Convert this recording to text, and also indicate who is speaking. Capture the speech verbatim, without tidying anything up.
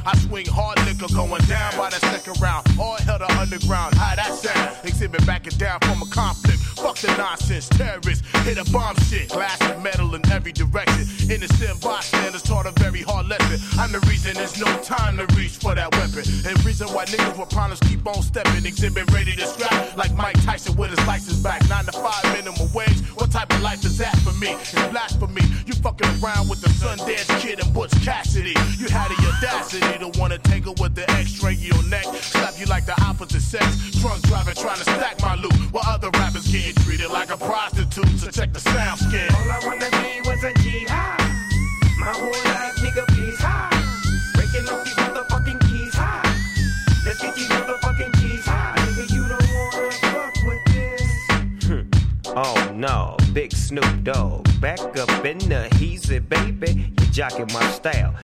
Speaker 1: I swing hard liquor going down by the second round. All hell to underground. How that sound? Exhibit backing down from a conflict. Fuck the nonsense. Terrorists hit a bomb shit. Glass and metal in every direction. Innocent bystanders taught a very hard lesson. I'm the reason there's no time to reach for that weapon. And reason why niggas with problems keep on stepping. Exhibit ready to scrap like Mike Tyson with his license back. Nine to five minimum wage. What type of life is that for me? It's blasphemy. You fucking around with the Sundance Kid and Butch Cassidy. You had the audacity to wanna tangle with the X-ray in your neck. Slap you like the opposite sex. Drunk driving trying to stack my loot. While other rappers getting treated like a prostitute. So check the sound skin.
Speaker 2: All I wanna be was a G high. My whole life, nigga, please high. Breaking up these motherfucking keys high. Let's get these motherfucking keys high. Nigga, you don't wanna fuck with this.
Speaker 3: Oh no, Big Snoop Dogg. Back up in the heezy, baby. You jocking my style.